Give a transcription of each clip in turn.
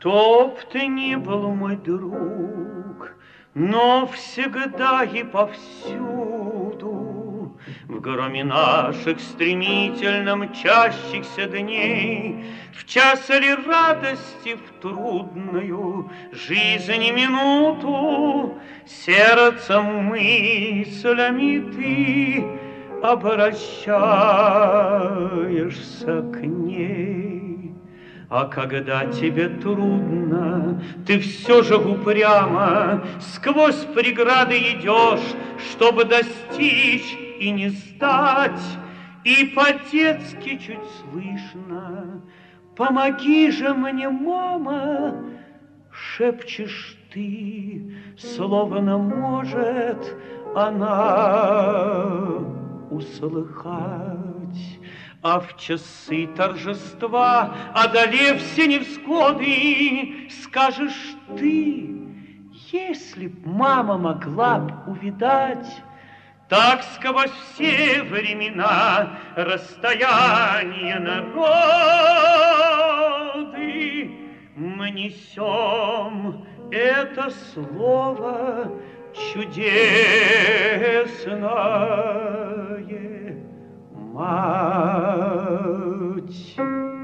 Кто б ты ни был, мой друг, но всегда и повсюду в громе наших стремительно мчащихся дней, в час ли радости, в трудную жизни минуту, сердцем мыслями ты обращаешься к ней. А когда тебе трудно, ты все же упрямо сквозь преграды идешь, чтобы достичь и не сдать. И по-детски чуть слышно: помоги же мне, мама, шепчешь ты, словно может она услыхать. А в часы торжества, одолев все невзгоды, скажешь ты: если б мама могла б увидать, так сквозь все времена расстояния народы мы несем это слово чудесное: мать.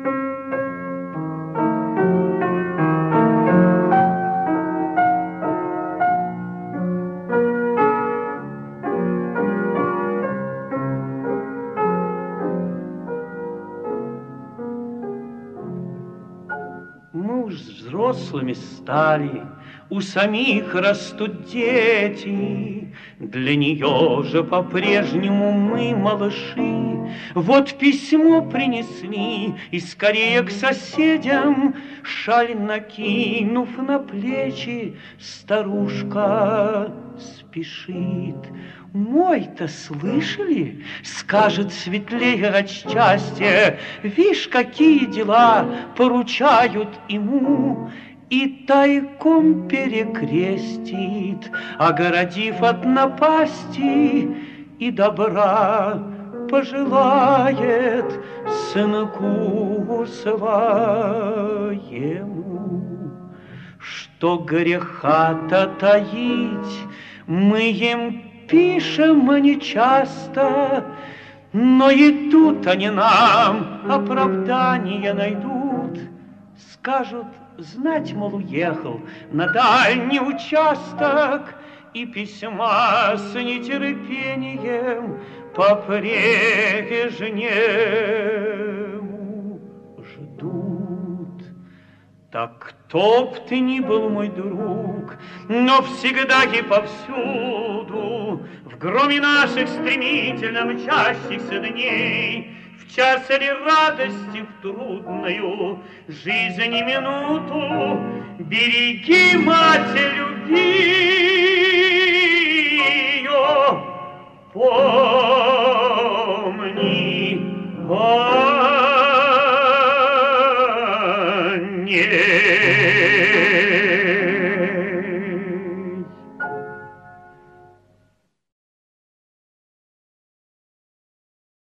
Мы уж взрослыми стали, у самих растут дети, для нее же по-прежнему мы малыши. Вот письмо принесли, и скорее к соседям, шаль накинув на плечи, старушка спешит. Мой-то слышали, скажет светлее от счастья, вишь, какие дела поручают ему, и тайком перекрестит, огородив от напасти, и добра пожелает сынку своему. Что греха-то таить, мы им пишем нечасто, но и тут они нам оправдания найдут. Скажут: знать, мол, уехал на дальний участок, и письма с нетерпением по-прежнему ждут. Так кто б ты ни был, мой друг, но всегда и повсюду в громе наших стремительно мчащихся дней, в час ли радости, в трудную жизни минуту, береги, мать, люби ее, помни.